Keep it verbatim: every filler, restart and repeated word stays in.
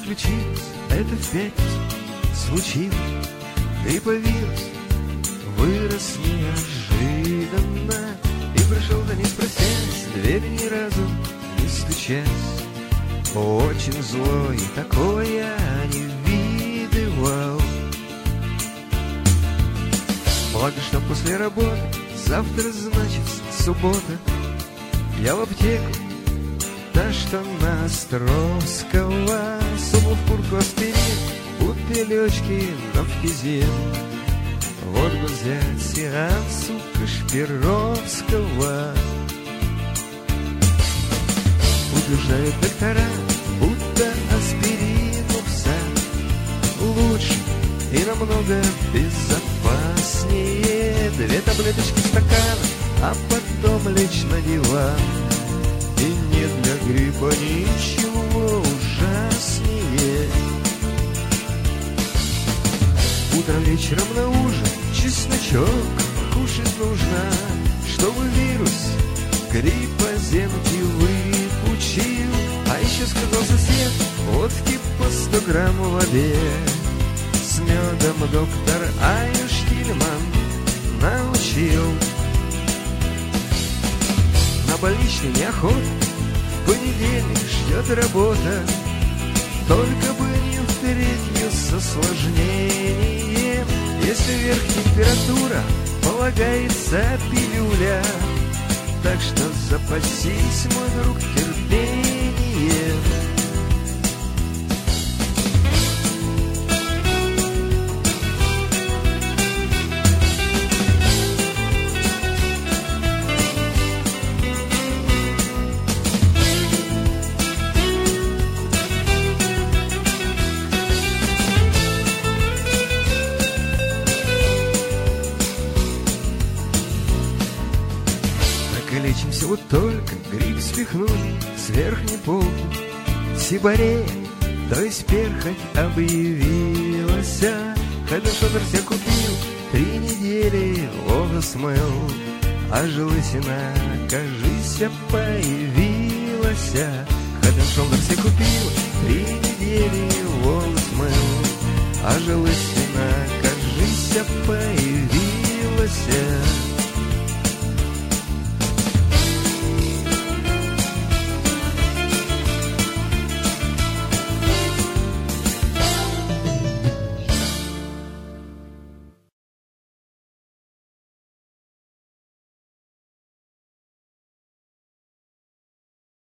случилось, это в пятницу случилось. Ты повирус, вырос неожиданно и пришел за ней спросясь, дверь ни разу не стучась. Очень злой, такое я не видывал. Благо, что после работы, завтра значит суббота, я в аптеку, та, что на Островского, сунул в куртку аспирин, бутылечки нафтизин. Вот бы взять сеанс у Кашпировского. Утверждают доктора, будто аспирин у пса лучше и намного безопаснее. Две таблеточки в стакан, а потом лечь на диван. И нет для гриппа ничего ужаснее. Утром, вечером на ужин чесночок кушать нужно, чтобы вирус гриппоземки выпучил. А еще сказал сосед, водки по сто грамм в обед. С медом доктор Айнштильман научил. На больничный неохота, в понедельник ждет работа. Только бы не в третью с осложнением. Если вверх температура, полагается пилюля. Так что запасись, мой друг, терпением. Лечимся вот только, грипп спихнули с верхней полки. Сибарея, то есть перхоть объявилась. Когда Шодор себя купил, три недели волос мыл, а желысина, кажись, появилась. Когда Шодор себя купил, три недели волос мыл, а желысина, кажись, появилась.